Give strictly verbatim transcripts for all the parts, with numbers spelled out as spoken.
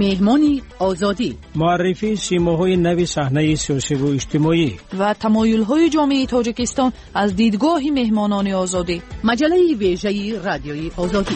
مهمانی آزادی، معرفی سیماهای نوی صحنه سیاسی و اجتماعی و تمایل‌های جامعه تاجیکستان از دیدگاه مهمانان آزادی. مجله ویژه رادیوی آزادی.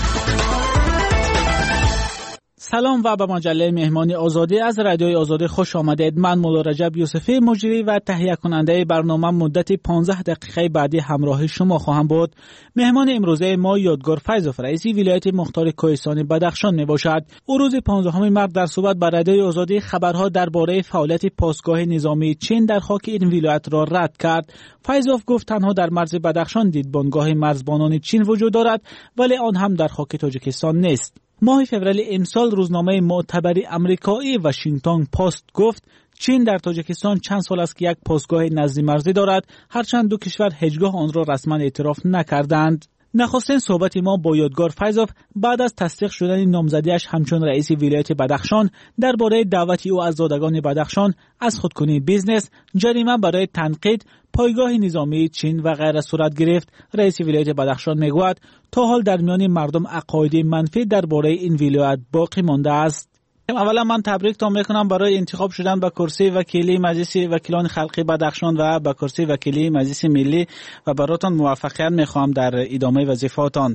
سلام و به مجله مهمانی آزادی از رادیوی آزادی خوش آمدید. من مولا رجب یوسفی مجری و تهیه کننده برنامه مدت پانزده دقیقه بعدی همراه شما خواهم بود. مهمان امروزه ما یادگار فیضوف رئیس ولایت مختار کوهستان بدخشان می باشد. او روز پانزدهم مارس در صحبت با رادیوی آزادی خبرها درباره فعالیت پاسگاه نظامی چین در خاک این ولایت را رد کرد. فیضوف گفت تنها در مرز بدخشان دیدبانگاه مرزبانان چین وجود دارد، ولی آن هم در خاک تاجیکستان نیست. ماه فوریه امسال روزنامه معتبر امریکایی واشنگتن پست گفت چین در تاجیکستان چند سال است که یک پاسگاه نزدی مرزی دارد، هرچند دو کشور هیچگاه آن را رسما اعتراف نکردند. نخستین صحبت ما با یادگار فیضوف بعد از تصدیق شدن نامزدیش همچون رئیس ولایت بدخشان درباره دعوت او از زادگان بدخشان از خودکنی بیزنس، جریمه برای تنقید، پایگاه نظامی چین و غیره صورت گرفت. رئیس ولایت بدخشان میگوید تا حال در میان مردم عقاید منفی درباره این ولایت باقی مانده است. اولا من تبریکتان میکنم برای انتخاب شدن به کرسی وکیلی مجلس وکیلان خلقی بدخشان و به کرسی وکیلی مجلس ملی و براتون موفقیت میخوام در ادامه وظیفه‌تان.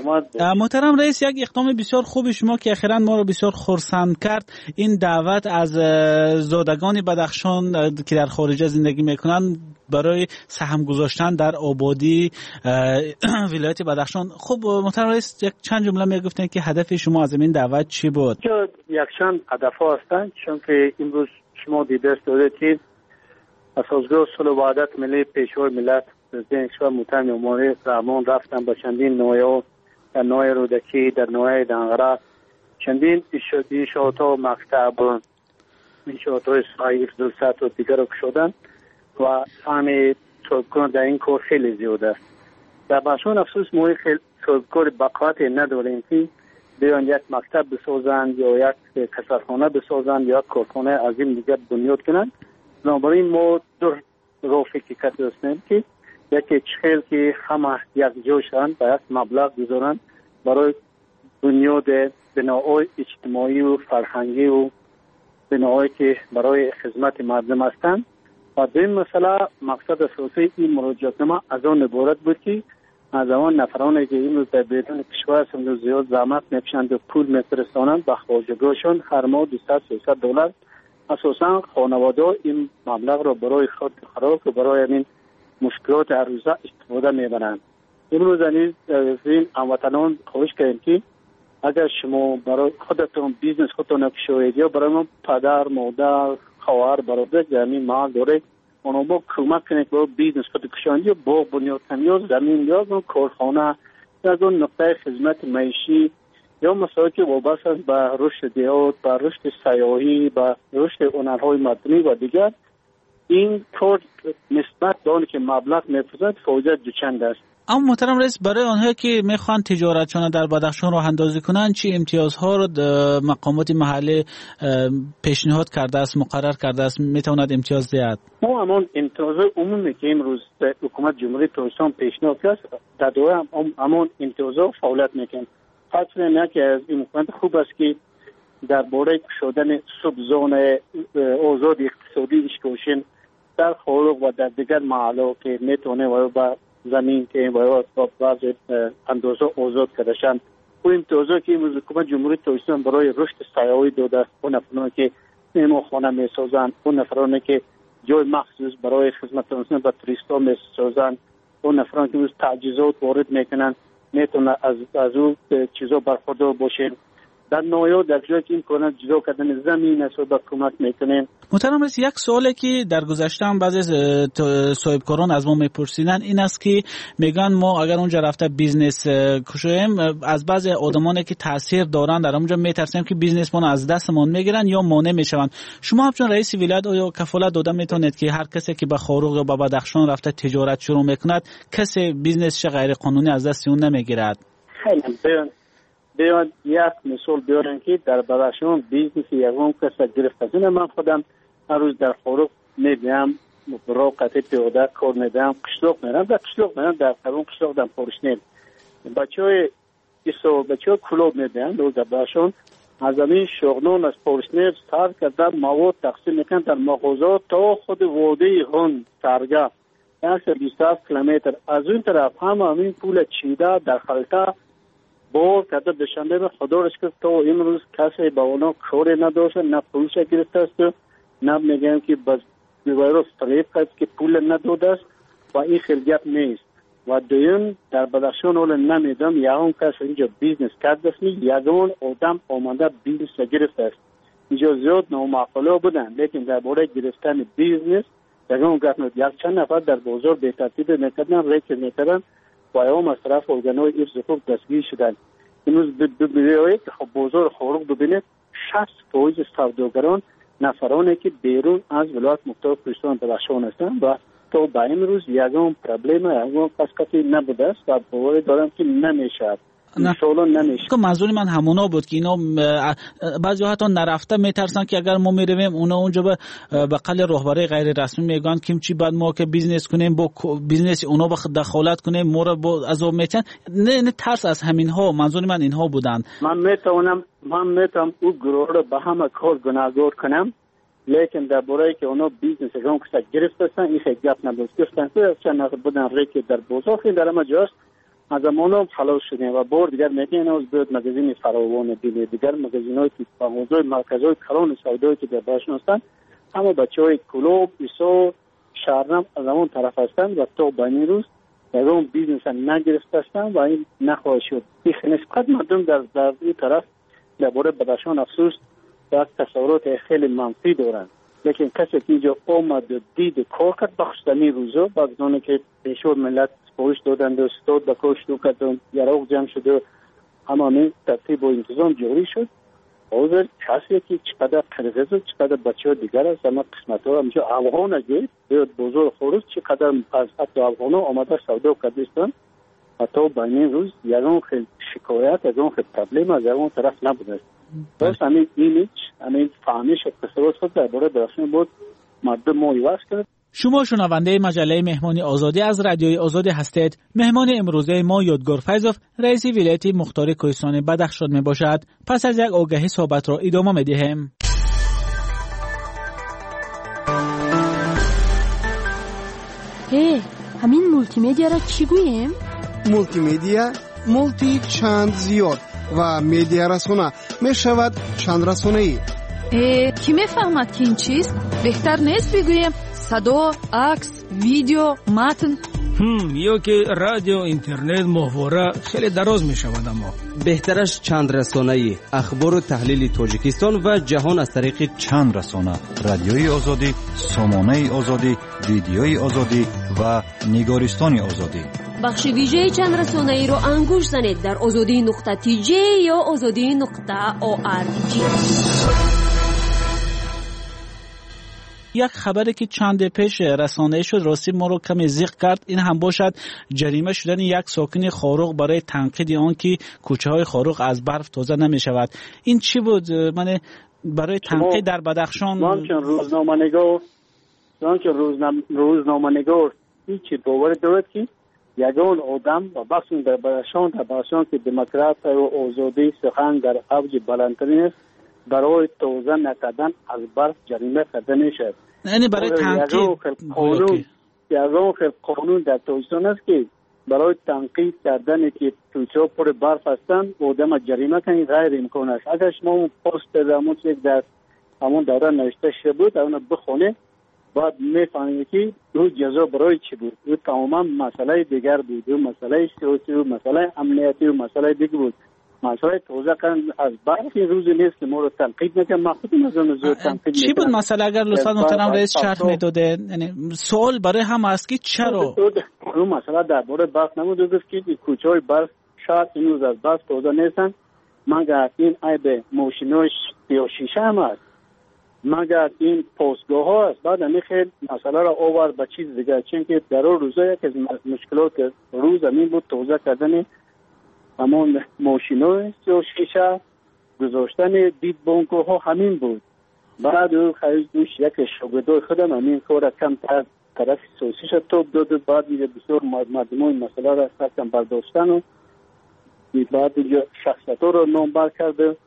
محترم رئیس، یک اقدام بسیار خوب شما که اخیراً ما رو بسیار خرسند کرد، این دعوت از زادگان بدخشان که در خارج زندگی میکنن برای سهم گذاشتن در آبادی ولایت بدخشان. خب محترم رئیس، یک چند جمله میگفتن که هدف شما از این دعوت چی بود؟ یک چند هدف هستند، چون که امروز شما دیده دارید که اساسگاه صلح و وحدت ملی پیشوای ملت پرزیدنت کشور محترم امامی رحمان رفتن به چندین نوعه در نوعه رودکی، در نوعه دنغره، چندین انشاءات و مکتب، انشاءات های صحیح دلست و دیگر رو کشودن و سهم صاحبکار در این کار خیلی زیاده است. در بخشان افسوس ما خیلی صاحبکار بقایت نداریم که بیان یک مکتب بسازند یا یک کسرخانه بسازند یا یک کارخانه از این دیگر بنیاد کنند. بنابراین ما دو راه فکر کرده هستیم که یکی چخیل که همه یک جا شوند و یک مبلغ بذارند برای بنیاد بناهای اجتماعی و فرهنگی و بناهایی که برای خدمت مردم هستند. و دویم مسئله مقصد اساسی این مراجعتنامه از آن عبارت بود که از آن نفرانی که این روز در بیرون کشور هستند زیاد زحمت میکشند و پول میفرستانند به خواجگاهشان هر ماه دویست سیصد دلار اساسا خانواده این مبلغ را برای خود خوراک و برای این مشکلات هر روزه استفاده میبرند. امروز از این هموطنان خواهش کردیم که اگر شما برای خودتون بیزنس خودتون نکشوید یا برای ما پدر مادر خواهر برادر در این محل داره اونو با کمک کنید با بیزنس خود کشاندی یا با بنیاد کنی یا زمین یا کارخانه یا اون نقطه خدمت معیشی یا مسائلی که وابسته به رشد دیات، به رشد سیاحی، به رشد هنرهای مدنی و دیگر، این کار نسبت به آنی که مبلغ می‌فرستند فایده دوچند است. اما محترم رئیس، برای آنها که میخوان تجارتشان در بدخشان راه اندازی کنند چه امتیازها رو مقامات محلی پیشنهاد کرده است، مقرر کرده است، میتواند امتیاز دهد؟ ما همان امتیاز عمومی که امروز حکومت جمهوری تاجیکستان پیشنهاد کرد در دوره همان امتیازها فعالیت میکنند. خاطر اینه که از این حکومت خوب است که درباره شدن سبزون آزاد اقتصادی اشکوشن در خارج و در دیگر محلات که میتونه و با زمین که باید با بعض اندازه آزاد کردشن و امتیازها که امروز حکومت جمهوری تاجیکستان برای رشد سیاحی داده است، اون نفرانی که مهمانخانه میسازند، اون نفرانی که جای مخصوص برای خدمت رسانی به توریستا میسازند، اون نفرانی که امروز تجهیزات وارد میکنند میتونه از از اون چیزا برخوردار باشند. در نوعی در جایی که این کنند جدا کردن زمین است و با کمک میکنیم. محترم رئیس، یک سوالی که در گذشته هم بعضی صاحبکاران از ما میپرسیدن این است که میگن ما اگر اونجا رفته بیزنس کشویم از بعضی آدمانی که تاثیر دارن در اونجا میترسیم که بیزنس ما از دستمون میگیرن یا مانع میشون. شما همچون رئیس ولایت آیا کفالت داده میتونید که هر کسی که به خاروق یا به بدخشان رفته تجارت شروع میکند کسی بیزنسش غیر قانونی از دست اون نمیگیرد؟ خیلی بیان یک مثال بیارن که در بدخشان بیزنس یکم کس گرفت از این من خودم هر روز در خاروق میدیم برای قطع پیاده کار میدم، قشلاق میرم در قشلاق میرم در قرون قشلاق در پارشنیل بچه های ایسا بچه های کلوب میدیم در بدخشان از این شغلان از پورشنیف سر کرده مواد تقسیم میکنن در مغازات تا خود وادی هون سرگاه یک بیست و هفت کیلومتر. از اون طرف هم همین پول چیده در خلطه بار کرده دوشنبه به خدا رش کرد تا امروز کسی با اونا کاری نداشته، نه پولش گرفته است، نه میگن که بس بیوارو فریب کرد که پول نداده است و این خیلی گپ نیست. و دویم در بدخشان اول نمیدم یکم کس اینجا بیزنس کرده است، یکم آدم آمده بیزنس گرفته است. اینجا زیاد نامعقوله بودن، لیکن در باره گرفتن بیزنس یکم گپ نید. یک چند نفر در بازار به ترتیب میکردن، ریکر میکردن و ایام از طرف ارگانهای حفظ حقوق دستگیر شدن. امروز ببینید که خب بازار خارق ببینید شصت فیصد سوداگران نفرانی که بیرون از ولایت مختار کوهستان بدخشان هستند و تا به امروز یکم پرابلم یکم پس کسی نبوده است و باور دارم که نمیشه. انشالله نمیشه. که منظور من همونا بود که اینا بعضی حتی نرفته میترسن که اگر ما میریم اونا اونجا به بقل رهبری غیر رسمی میگن که چی بعد ما که بیزنس کنیم با بیزنس اونا به دخالت کنیم ما رو با از اون میتن. نه نه ترس از همین ها. منظور من اینها بودن. من میتونم من میتونم او گروه رو به همه کار گناهگار کنم، لیکن در باره که اونا بیزنس اگرام کسا گرفتن این خیلی گپ نبود. گفتن که چند نفر بودن ریکی در بازار خیلی در همه جاست از امانم خلاص شدیم و بار دیگر میگن از بیاد مگزین فراوان دیگه دیگر مگزین های که موضوع مرکز های کلان سودایی که در باشن هستن همه بچه های کلوب ایسا شهرنم از همون طرف هستن و تا با این روز در اون بیزنس نگرفته هستن و این نخواهد شد. این نسبت مردم در, در این طرف در باره بدخشان افسوس در تصورات خیلی منفی دارن، لیکن کسی که اینجا آمد و دید کار کرد بخشتنی روزا بعد که پیشور ملت سپارش دادند و استاد به کار شروع کردن یراق جمع شد و همه ترتیب و انتظام جاری شد. حاضر کسی که چقدر قرغز و چقدر بچه ها دیگر است همه قسمت ها همجا افغان اگه بیاد بزرگ خورست چقدر از حتی افغان ها آمده سودا کردستان حتی بین روز یکم خیلی شکایت یکم خیلی پرابلم از یکم طرف نبوده است. بس همین ایمیج همین فهمیش اقتصاد خود در باره درخشان بود مردم ما ایواز کرد. شما شنونده مجله مهمانی آزادی از رادیوی آزادی هستید. مهمان امروزه ما یادگار فیضوف رئیس ولایت مختار کوهستان بدخشان می باشد. پس از یک آگهی صحبت را ادامه می دهیم. هی همین مولتی میدیا را چی گوییم؟ مولتی میدیا مولتی چند زیاد و میدیا رسانه می شود چند رسانه ای. کی میفهمد که این چیست؟ بهتر نیست بگوییم صدا، عکس، ویدیو، متن. هم یا که رادیو، اینترنت، محتوا خیلی دراز می شود. اما بهترش چند رسانه‌ای اخبار و تحلیل تاجیکستان و جهان از طریق چند رسانه: رادیوی آزادی، سامانه آزادی، ویدیوی آزادی و نگارستان آزادی. بخش ویژه چند رسانه‌ای رو انگوش زنید در آزادی نقطه تی جی یا آزادی نقطه او آر جی. یک خبری که چند پیش رسانه شد راستی ما رو کمی زیق کرد. این هم باشد جریمه شدن یک ساکن خاروق برای تنقید آن که کوچه های خاروق از برف تازه نمی شود. این چی بود؟ من برای تنقید در بدخشان من چون روزنامه‌نگار من چون روزنامه‌نگار هیچ باور دارد که یگان آدم و بخش در بدخشان در بدخشان که دموکراسی و آزادی سخن در اوج بلندترین است برای توزیع نکردن از برف جریمه کرده میشد. یعنی برای تنقید قانون یگان خیلی قانون در تویستان است که برای تنقید کردن که تویچه پر برف هستند آدم جریمه کنید غیر امکان است. اگر شما اون پست درمون یک در همون دوره نوشته شده بود اونو بخونه بعد میفهمید که دو جزا برای چی بود. او تماما مسئله دیگر بود، او مسئله سیاسی و مسئله امنیتی و مسئله دیگر بود. مسئله توزیع کردن از برف این روز نیست که ما رو تنقید نکنم. من خودم از اون زور تنقید چی بود مسئله؟ اگر لطفا محترم رئیس شرح میداده. یعنی سوال برای هم است که چرا اون مسئله درباره برف نموده گفت که کوچه های برف شاید این روز از برف توزیع نیستن مگر این عیب ماشینای یا شیشه هم است مگر این پستگاه ها است. بعد همین خیلی مسئله را آورد به چیز دیگر چون که در اون روزا یک از مشکلات روز همین بود توزیع کردن همون ماشینای یا شیشه گذاشتن دید بانکو ها همین بود. بعد او خیلی دوش یک شاگردای خودم همین کار کم تر طرف سوسیش توب داد. بعد دیگه بسیار مردم این مسئله را سرکم برداشتن و بعد دیگه شخصیت ها را نامبر کرده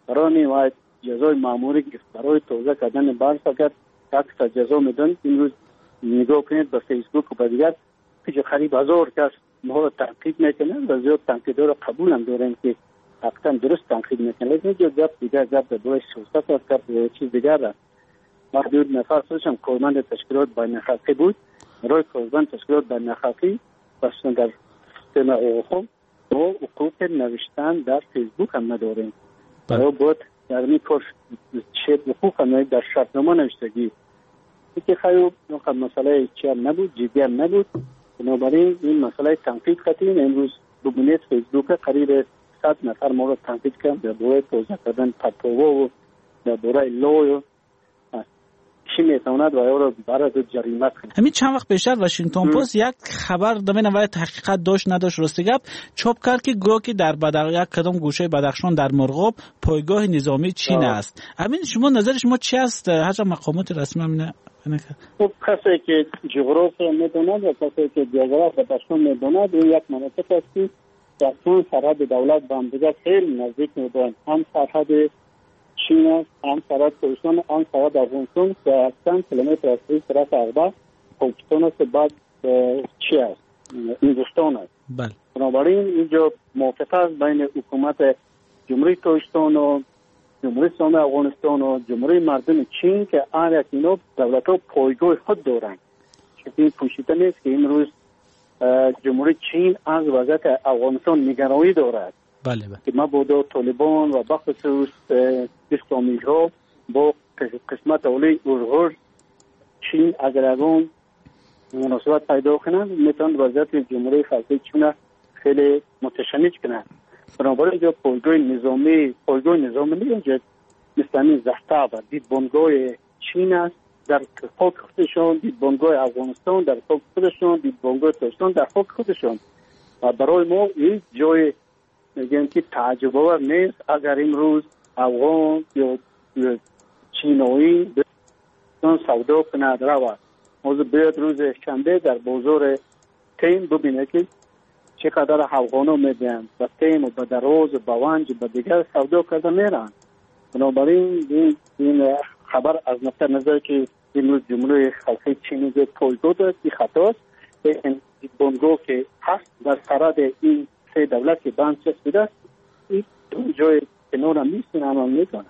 برای وای جزای ماموری که برای توزیع کردن بار فقط یک جزا میدن. امروز نگاه کنید به فیسبوک و به دیگر که قریب هزار کس ما رو تنقید میکنن و زیاد تنقیدها رو قبول هم دارن که حقیقتا درست تنقید میکنن، لیکن اینجا گپ دیگر گپ به برای سیاست است، گپ به چیز دیگر است. محدود نفر خودشم کارمند تشکیلات بین‌الخلقی بود، برای کارمند تشکیلات بین‌الخلقی بسیار در سیستم حقوق و حقوق نوشتن در فیسبوک هم نداریم. برای بود در می کار چه حقوق هم در شرطنامه نوشتگی که خیلی مسئله چی هم نبود، جدی هم نبود. بنابراین این مسئله تنقید خطین امروز ببینید فیسبوک قریب صد نفر ما رو تنقید کردن در دوره توزیع کردن پتووا و در دوره لو چی میتواند و یا رو برای جریمت کنید. همین چند وقت پیشتر واشنگتن پست یک خبر دمین اول تحقیقات داشت نداشت راستی گپ چاپ کرد که گروه که در بدر یک کدام گوشه بدخشان در مرغاب پایگاه نظامی چین است. همین شما نظر شما چی است؟ هر مقامات رسمی هم خب کسی که جغرافیا میدوند و کسی که جغرافیا بدخشان میدوند این یک مناطق است که در طول سرحد دولت با هم دیگر خیلی نزدیک میدوند. هم سرحد چین است، هم سرحد پاکستان، هم سرحد افغانستان که چند کیلومتر از طرف اغبر پاکستان است، بعد چی است؟ هندوستان است. بله. بنابراین اینجا موافقت است بین حکومت جمهوری پاکستان و جمهوری اسلامی افغانستان و جمهوری مردم چین که هر یک اینا دولت‌ها پایگاه خود دارند. چون پوشیده نیست که امروز جمهوری چین از وضعیت افغانستان نگرانی دارد. بله بله. که مبادا طالبان و بخصوص اسلامی ها با قسمت اولی ارغور چین اگر اون مناسبت پیدا کنند میتوان وضعیت جمهوری خلقی چین خیلی متشنج کنند. بنابراین اینجا پایگاه نظامی پایگاه نظامی اینجا مثل زهتا و دیدبانگاه چین است در خاک خودشان، دیدبانگاه افغانستان در خاک خودشان، دیدبانگاه پاکستان در خاک خودشان. و برای ما این جای میگن که تعجب آور نیست اگر امروز افغان یا چینایی بسیار سودا کند رود. موضوع بیاد روز شنبه در بازار تیم ببینه که چقدر افغانا میدن و تیم و به دراز و به ونج و به دیگر سودا کرده میرن. بنابراین این, این خبر از نقطه نظر که امروز جمهوری خلقی چینی پایگاه دارد این خطاست. این بانگاه که هست در سرحد این سه دولت که بند چسبیده است این جای کنار هم نیستن اما میتونن.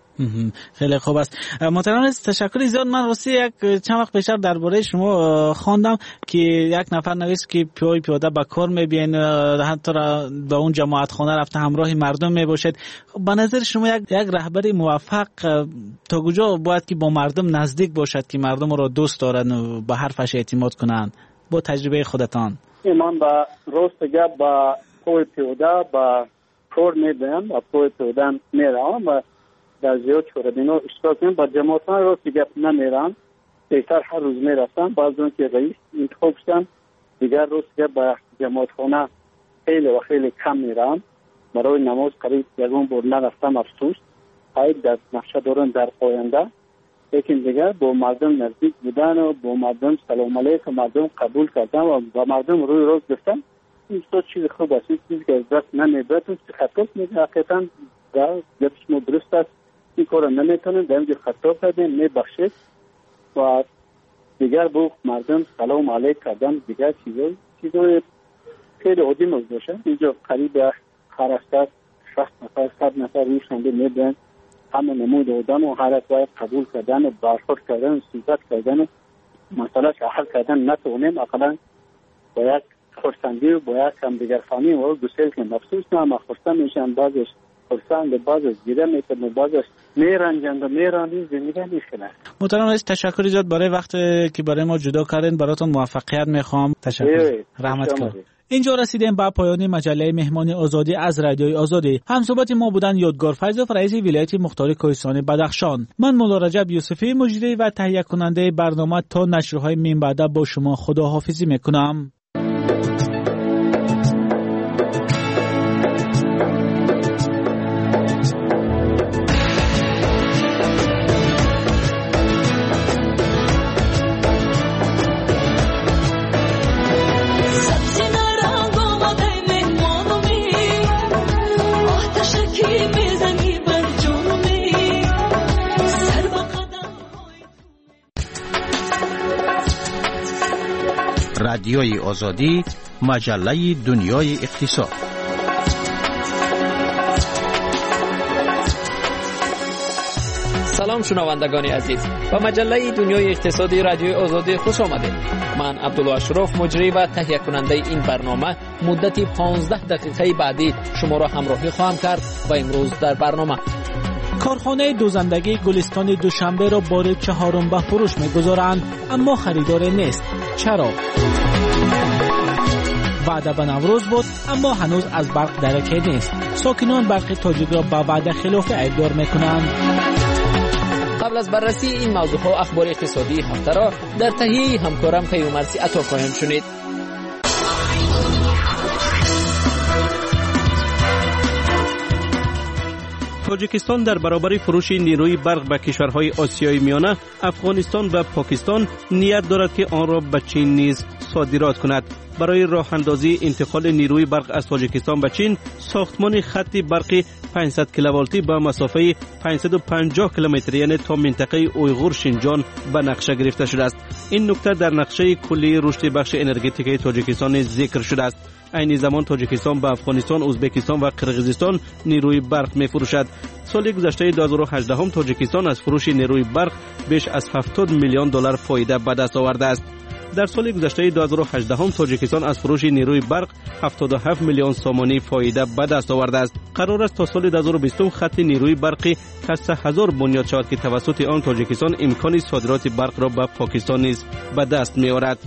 خیلی خوب است. محترم تشکر زیاد. من راستی یک چند وقت پیشتر درباره شما خواندم که یک نفر نوشت که پیاده پیاده به کار میبین حتی به اون جماعت خانه رفته همراه مردم میباشد. به نظر شما یک یک رهبر موفق تا کجا باید که با مردم نزدیک باشد که مردم را دوست دارن و به حرفش اعتماد کنن با تجربه خودتان؟ من با راست گپ با پای پیاده با کار میدم و پای پیاده میرم و در زیاد چوربینا اشتراک کنم. با جماعت ها راست گپ نمیرم، بهتر هر روز میرفتم. بعض اون که رئیس انتخاب شدم دیگر راست گپ با جماعت خانه خیلی و خیلی کم میرم. برای نماز قریب یکون بار نرفتم افسوس. باید در نقشه دارن در آینده، لیکن دیگر با مردم نزدیک بودن و با مردم سلام علیکم مردم قبول کردن و با مردم روی روز گفتن این تو چیز خوب است. این چیزی که از دست نمیبرد تو خطاست میگه حقیقتا در گفتش ما درست است این کار نمیتونن در اینجا خطا کردن میبخشید و دیگر با مردم سلام علیک کردن دیگر چیزای چیزای خیلی عادی موضوعه. اینجا قریب هر هفته شصت نفر صد نفر روی شنبه میدن همه نمود آدم و هر باید قبول کردن و برخورد کردن و صحبت کردن و مسئله حل کردن نتونیم اقلا با یک خرسندی و با یک هم دیگر فهمی و گسیل که مفسوس نه اما خرسند میشن بعضش خرسند بعضش گیره میکن و بعضش میرنجند و میرانی زندگی میخنه. محترم رئیس تشکر زیاد برای وقت که برای ما جدا کردین. براتون موفقیت میخوام. تشکر. رحمت کنم. اینجا رسیدیم به پایان مجله مهمان آزادی از رادیوی آزادی. همصحبت ما بودن یادگار فیضوف رئیس ولایت مختار کوهستان بدخشان. من مولا رجب یوسفی مجری و تهیه کننده برنامه تا نشرهای من بعد با شما خداحافظی میکنم. کی بزنی بر جون رادیوی آزادی، مجله دنیای اقتصاد. سلام شنوندگان عزیز، با مجله دنیای اقتصادی رادیوی آزادی خوش آمدید. من عبدالله اشرف، مجری و تهیه کننده این برنامه، مدتی پانزده دقیقه بعدی شما را همراهی خواهم کرد و امروز در برنامه کارخانه دوزندگی گلستان دوشنبه را بار چهارم به فروش می‌گذارند، اما خریدار نیست. چرا؟ وعده به نوروز بود، اما هنوز از برق درکه نیست. ساکنان برق تاجیک را به وعده خلاف ایدار می‌کنند. قبل از بررسی این موضوع ها اخبار اقتصادی هفته را در تهیه همکارم کیومرثی عطا خواهیم شنید. تاجیکستان در برابر فروش نیروی برق به کشورهای آسیای میانه، افغانستان و پاکستان نیت دارد که آن را به چین نیز صادرات کند. برای راه اندازی انتقال نیروی برق از تاجیکستان به چین، ساختمان خط برقی پانصد کیلوولتی به مسافه پانصد و پنجاه کیلومتری یعنی تا منطقه اویغور شینجان به نقشه گرفته شده است. این نکته در نقشه کلی رشد بخش انرژتیک تاجیکستان ذکر شده است. این زمان تاجیکستان به افغانستان، ازبکستان و قرقیزستان نیروی برق می‌فروشد. سال گذشته دو هزار و هجده تاجیکستان از فروش نیروی برق بیش از هفتاد میلیون دلار فایده به دست آورده است. در سال گذشته دو هزار و هجده تاجیکستان از فروش نیروی برق هفتاد و هفت میلیون سومانی فایده به دست آورده است. قرار است تا سال دو هزار و بیست خط نیروی برقی کسر هزار بنیاد شود که توسط آن تاجیکستان امکان صادرات برق را به پاکستان نیز به دست می‌آورد.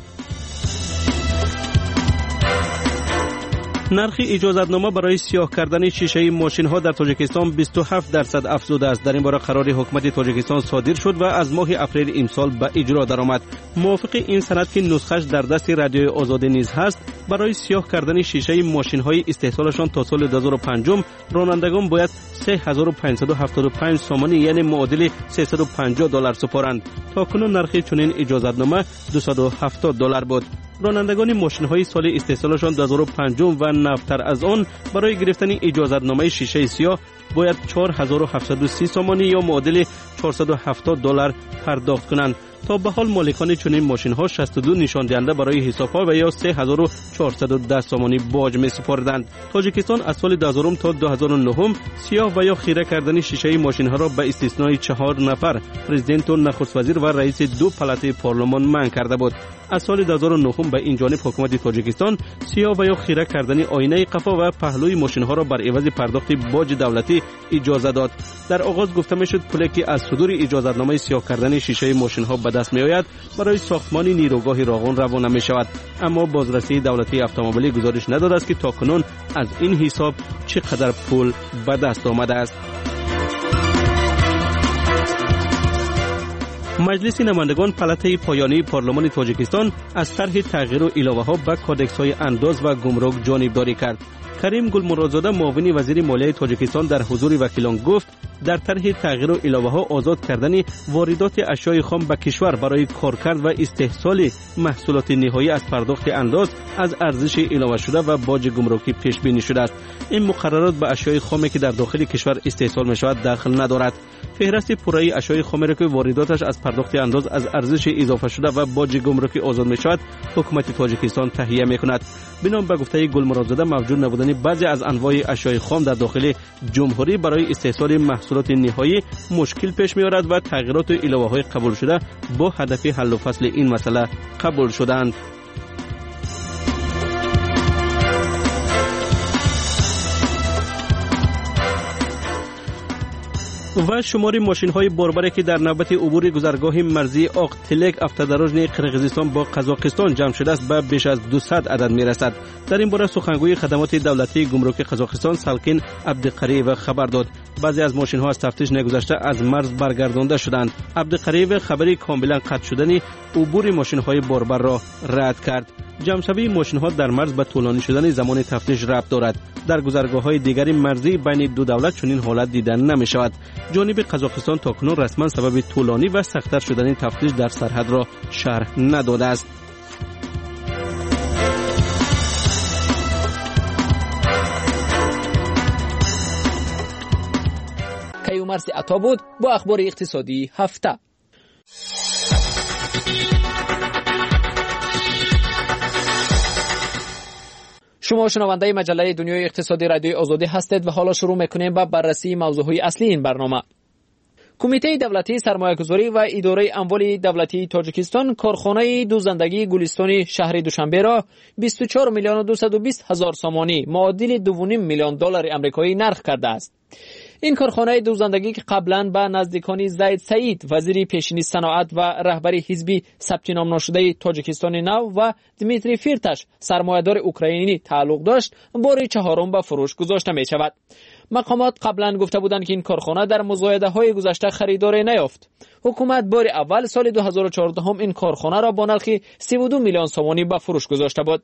نرخ اجازتنامه برای سیاه کردن شیشه ماشین ها در تاجیکستان بیست و هفت درصد افزوده است. در این باره قرار حکومت تاجیکستان صادر شد و از ماه اپریل امسال به اجرا درآمد. موافق این سند که نسخش در دست رادیوی آزادی نیز هست، برای سیاه کردن شیشه ماشین های استحصالشان تا سال دو هزار و پنج رانندگان باید سه هزار و پانصد و هفتاد و پنج سومانی یعنی معادل سیصد و پنجاه دلار سپارند. تاکنون نرخ چنین اجازتنامه دویست و هفتاد دلار بود. رانندگان ماشین های سال استحصالشان دو هزار و پنج و نوتر از آن برای گرفتن اجازتنامه شیشه سیاه باید چهار هزار و هفتصد و سی سومانی یا معادل چهارصد و هفتاد دلار پرداخت کنند. تا به حال مالکان چنین ماشین ها شصت و دو نشان دهنده برای حساب ها و یا سه هزار و چهارصد و ده سومانی باج می سپردند. تاجیکستان از سال دو هزار تا دو هزار و نه سیاه و یا خیره کردن شیشه ماشین ها را به استثنای چهار نفر پرزیدنت و نخست وزیر و رئیس دو پلاته پارلمان منع کرده بود. از سال دو هزار و نه به این جانب حکومت تاجیکستان سیاه و یا خیره کردن آینه قفا و پهلوی ماشین ها را بر عوض پرداخت باج دولتی اجازه داد. در آغاز گفته میشد پولی که از صدور اجازتنامه سیاه کردن شیشه ماشین ها به دست می آید برای ساختمان نیروگاه راغون روانه می شود، اما بازرسی دولتی اتومبیلی گزارش نداده است که تاکنون از این حساب چقدر پول به دست آمده است. مجلس نمایندگان پلاته پایانی پارلمان تاجیکستان از طرح تغییر و علاوه ها به کودکس های انداز و گمرک جانبداری کرد. کریم گلمرادزاده معاون وزیر مالیه تاجیکستان در حضور وکیلان گفت در طرح تغییر و علاوه ها آزاد کردن واردات اشیاء خام به کشور برای کارکرد و استحصال محصولات نهایی از پرداخت انداز از ارزش علاوه شده و باج گمرکی پیش بینی شده است. این مقررات به اشیاء خامی که در داخل کشور استحصال می شود دخل ندارد. فهرست پورایی اشیاء خام را که وارداتش از پرداخت انداز از ارزش اضافه شده و باج گمرکی آزاد می شود حکومت تاجیکستان تهیه می کند. بنا به گفته گلمرادزاده موجود نبودن بعضی از انواع اشیاء خام در داخل جمهوری برای استحصال محصولات نهایی مشکل پیش می آورد و تغییرات و علاوه های قبول شده با هدف حل و فصل این مسئله قبول شدند. و شماری ماشین های باربره که در نوبت عبور گذرگاه مرزی آق تلک افتادراژن قرقیزستان با قزاقستان جمع شده است به بیش از دویست عدد می رسد. در این باره سخنگوی خدمات دولتی گمرک قزاقستان سالکین عبدقریو خبر داد بعضی از ماشین ها از تفتیش نگذشته از مرز برگردانده شدند. عبدقریو خبری کاملا قطع شدن عبور ماشین های باربر را رد کرد. جمع‌شوی ماشین ها در مرز به طولانی شدن زمان تفتیش ربط دارد. در گذرگاه های دیگری مرزی بین دو دولت چنین حالت دیدن نمی شود. جانب قزاقستان تاکنون رسما سبب طولانی و سخت‌تر شدن تفتیش در سرحد را شرح نداده است. کیومرثی عطا بود با اخبار اقتصادی هفته. شما شنونده مجله دنیای اقتصادی رادیوی آزادی هستید و حالا شروع میکنیم با بررسی موضوعهای اصلی این برنامه. کمیته دولتی سرمایه‌گذاری و اداره اموال دولتی تاجیکستان کارخانه دوزندگی گلستان شهر دوشنبه را بیست و چهار میلیون و دویست و بیست هزار سامانی معادل دو و نیم میلیون دلار آمریکایی نرخ کرده است. این کارخانه دوزندگی که قبلا به نزدیکان زید سعید وزیر پیشین صنعت و رهبر حزب ثبت نام نشده تاجیکستان نو و دمیتری فیرتاش سرمایه‌دار اوکراینی تعلق داشت، بار چهارم به فروش گذاشته می شود. مقامات قبلا گفته بودند که این کارخانه در مزایده‌های گذشته خریداری نیافت. حکومت بار اول سال دو هزار و چهارده هم این کارخانه را با نرخ سی و دو میلیون سامانی به فروش گذاشته بود.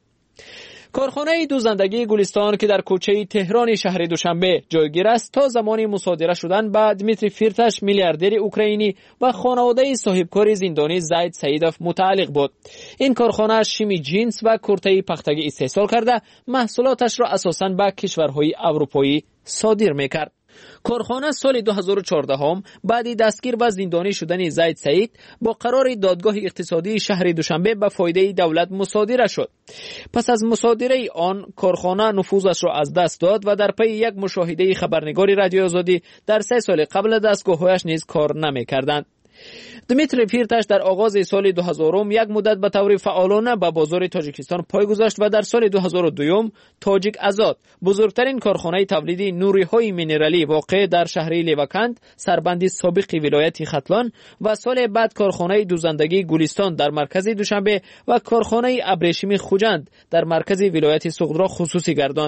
کارخانه دوزندگی گلستان که در کوچه تهران شهر دوشنبه جایگیر است تا زمانی مصادره شدن به دمیتری فیرتاش میلیاردر اوکراینی و خانواده صاحبکار زندانی زید سعیدوف متعلق بود. این کارخانه شیمی جنس و کرته پختگی استحصال کرده محصولاتش را اساساً به کشورهای اروپایی صادر میکرد. کارخانه سال دو هزار و چهارده هم بعد دستگیر و زندانی شدن زید سعید با قرار دادگاه اقتصادی شهر دوشنبه به فایده دولت مصادره شد. پس از مصادره آن کارخانه نفوذش را از دست داد و در پی یک مشاهده خبرنگاری رادیوی آزادی در سه سال قبل دستگاه‌هایش نیز کار نمی‌کردند. دمیتری فیرتاش در آغاز سال دو هزار یک مدت به طور فعالانه به بازار تاجیکستان پای گذاشت و در سال دو هزار و دو تاجیک آزاد بزرگترین کارخانه تولید نوری‌های مینرالی واقع در شهر لیوکند سربند سابق ولایت ختلان و سال بعد کارخانه دوزندگی گلستان در مرکز دوشنبه و کارخانه ابریشمی خوجند در مرکز ولایت سغدرا خصوصی گرداند.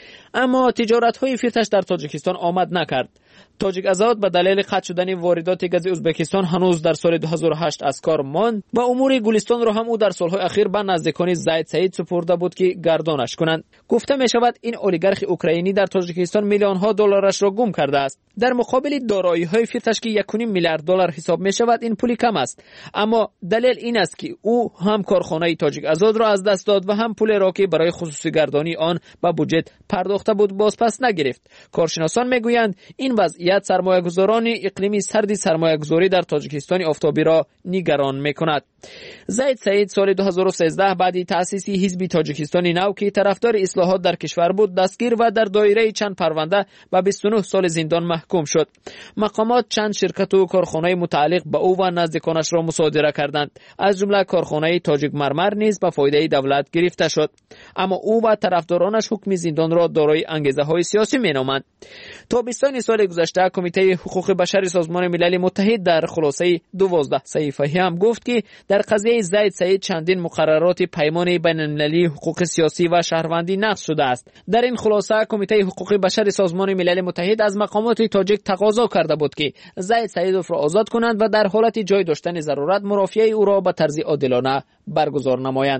اما تجارت‌های فیرتاش در تاجیکستان آمد نکرد. تاجیک آزاد به دلیل قطع شدن واردات گاز ازبکستان هنوز در سال دو هزار و هشت از کار ماند و امور گلستان را هم او در سالهای اخیر به نزدیکان زید سعید سپرده بود که گردانش کنند. گفته می شود این اولیگارخ اوکراینی در تاجیکستان میلیون ها دلارش را گم کرده است. در مقابل دارایی های فیرتاش که یک و نیم میلیارد دلار حساب می شود این پولی کم است، اما دلیل این است که او هم کارخانه تاجیک آزاد را از دست داد و هم پول را که برای خصوصی گردانی آن به بودجه پرداخته بود باز پس نگرفت. کارشناسان میگویند این وضعیت سرمایه‌گذاران اقلیمی سرد سرمایه‌گذاری در تاجیکستان آفتابی را نگران می‌کند. زید سعید سال دو هزار و سیزده بعد تأسیس حزب تاجیکستان نو که طرفدار اصلاحات در کشور بود دستگیر و در دایره چند پرونده به بیست و نه سال زندان محکوم شد. مقامات چند شرکت و کارخانه متعلق به او و نزدیکانش را مصادره کردند، از جمله کارخانه تاجیک مرمر نیز به فایده دولت گرفته شد، اما او و طرفدارانش حکم زندان را دارای انگیزه‌های سیاسی می‌نامند. تابستان سال گذشته کمیته حقوق بشر سازمان ملل متحد در خلاصه دوازده صفحه‌ای هم گفت که در قضیه زید سعید چندین مقررات پیمان بین‌المللی حقوق سیاسی و شهروندی نقض شده است. در این خلاصه کمیته حقوق بشر سازمان ملل متحد از مقامات تاجیک تقاضا کرده بود که زید سعیدوف را آزاد کنند و در حالت جای داشتن ضرورت مرافعه او را به طرز عادلانه برگزار نمایند.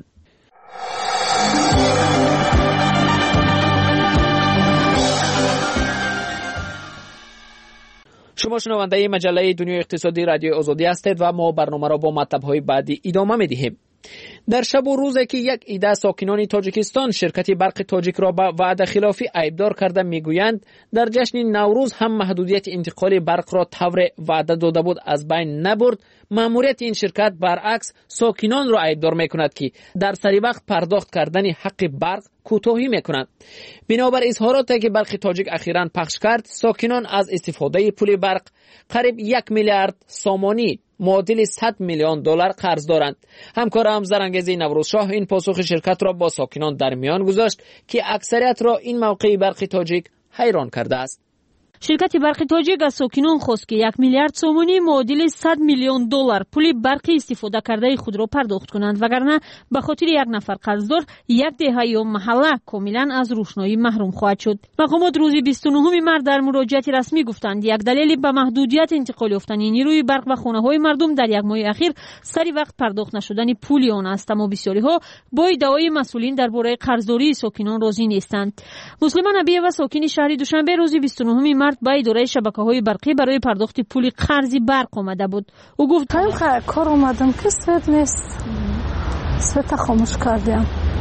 شما شنونده مجله دنیای اقتصادی رادیوی آزادی هستید و ما برنامه را با مطلب‌های بعدی ادامه می‌دهیم. در شب و روزی که یک عده ساکنان تاجیکستان شرکت برق تاجیک را به وعده خلافی عیبدار کرده میگویند در جشن نوروز هم محدودیت انتقال برق را طور وعده داده بود از بین نبرد، ماموریت این شرکت برعکس ساکنان را عیبدار میکند که در سری وقت پرداخت کردن حق برق کوتاهی میکنند. بنابر اظهاراتی که برق تاجیک اخیراً پخش کرد، ساکنان از استفاده پول برق قریب یک میلیارد سامانی معادل صد میلیون دلار قرض دارند. همکارم زرانگیز نوروز شاه این پاسخ شرکت را با ساکنان در میان گذاشت که اکثریت را این موقع برق تاجیک حیران کرده است. شرکت برق تاجیک از ساکنان خواست که یک میلیارد سومانی معادل صد میلیون دلار پول برق استفاده کرده خود را پرداخت کنند، وگرنه به خاطر یک نفر قرضدار یک دهه یا محله کاملا از روشنایی محروم خواهد شد. مقامات روز بیست و نهم مارس در مراجعه رسمی گفتند یک دلیل به محدودیت انتقال یافتن نیروی برق و خانه‌های مردم در یک ماه اخیر سری وقت پرداخت نشدن پول آن است، اما بسیاری ها با ادعای مسئولین درباره قرضداری ساکنان راضی نیستند. مسلمان ابی و ساکن شهر دوشنبه روز بیست و نهم مارس با اداره شبکه‌های برقی برای پرداخت پول قرض برق آمده بود. او گفت کار اومدم که سوت نیست، سوت خاموش کردیم.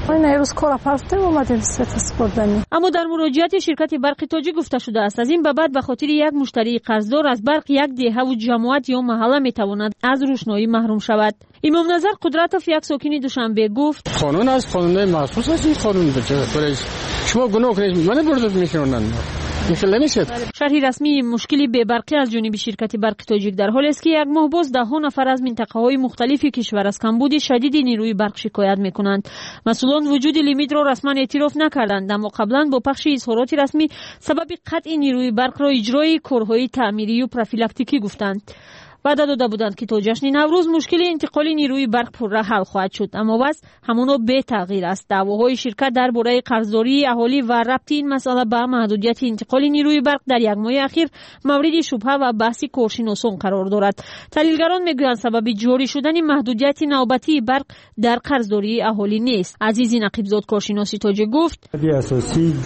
اما در مراجعت شرکت برق تاجیک گفته شده است از این به بعد به خاطر یک مشتری قرضدار از برق یک دهه و جماعت یا محله میتواند از روشنایی محروم شود. امام نظر قدرتوف یک ساکن دوشنبه گفت قانون از قانون مخصوص است، این قانون بچه شما گناه کنید من برداشت میکنن شرح رسمی مشکلی به برقی از جانب شرکت برق تاجیک در حال است که یک ماه باز ده ها نفر از منطقه‌های مختلف کشور از کمبود شدید نیروی برق شکایت میکنند. مسئولان وجود لیمیت را رسما اعتراف نکردند، اما قبلا با پخش اظهارات رسمی سبب قطع نیروی برق را اجرای کارهای تعمیری و پروفیلاکتیکی گفتند. وعده داده بودند که تا جشن نوروز مشکل انتقال نیروی برق پرراه حل خواهد شد، اما وضع همانا بی تغییر است. دعواهای شرکت درباره قرضداری اهالی و ربط این مسئله به محدودیت انتقال نیروی برق در یک ماه اخیر مورد شبهه و بحث کارشناسان قرار دارد. تحلیلگران میگویند سبب جاری شدن محدودیت نوبتی برق در قرضداری اهالی نیست. عزیزی نقیبزاد کارشناسی تاجیک گفت اساسی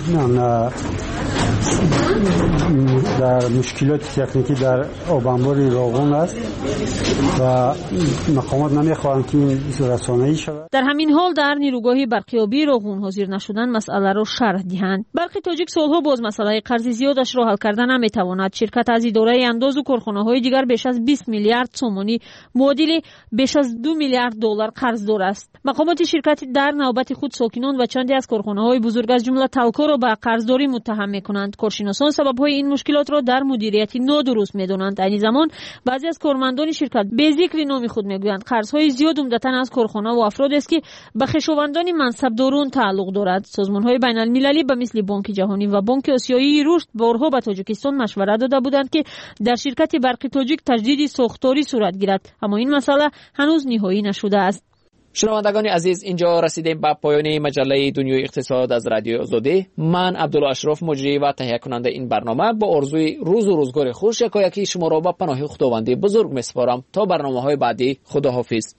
در مشکلات تکنیکی در آبانبار راغون است و مقامات نمیخواهند که این رسانه‌ای شود. در همین حال در نیروگاه برقیابی راغون حاضر نشدن مسئله را شرح دهند. برق تاجیک سالها باز مسئله قرض زیادش را حل کردن نمیتواند. شرکت از اداره انداز و کارخانه‌های دیگر بیش از بیست میلیارد سومانی معادل بیش از دو میلیارد دلار قرضدار است. مقامات شرکت در نوبت خود ساکنان و چندی از کارخانه‌های بزرگ از جمله تلکا را به قرضداری متهم می‌کنند. کارشناسان سبب‌های این مشکلات را در مدیریت نادرست می‌دانند. در این زمان بعضی از کارمندان شرکت به ذکر نام خود می‌گویند قرض‌های زیاد عمدتاً از کارخانه و افراد است که به خویشاوندان منصبداران تعلق دارد. سازمان‌های بین‌المللی به مثل بانک جهانی و بانک آسیایی رشد بارها به تاجیکستان مشورت داده بودند که در شرکت برق تاجیک تجدید ساختاری صورت گیرد، اما این مسئله هنوز نهایی نشده است. شنوندگان عزیز، اینجا رسیدیم به پایان مجله دنیای اقتصاد از رادیو آزادی. من عبدالله اشرف مجری و تهیه کننده این برنامه با آرزوی روز و روزگار خوش یکایکی شما را به پناه خداوند بزرگ میسپارم. تا برنامه‌های بعدی، خداحافظ.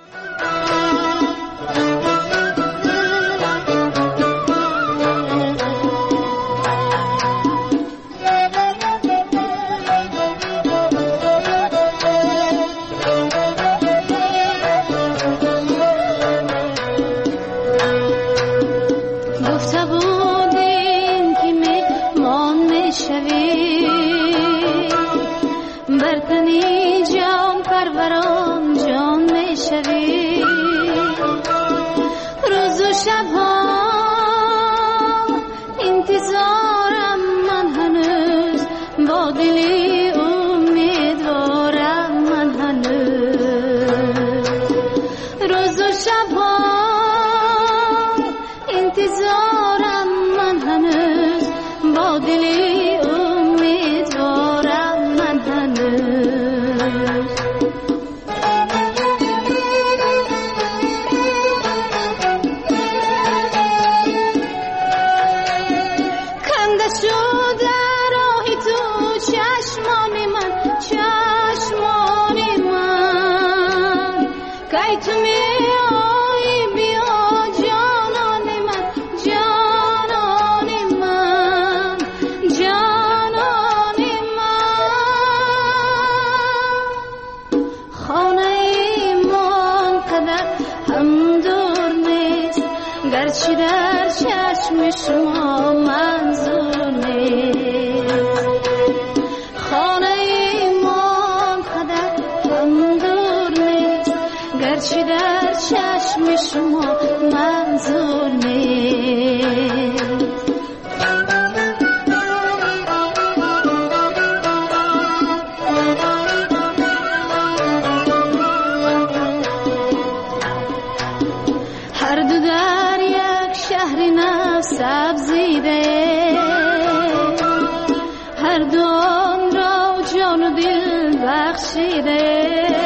شما منظور نیست خانه ایمان قدر هم دور نیست گرچه در چشم شما منظور نیست هر دو در یک شهر نفس سبزیده هر دو آن را جان و دل بخشیده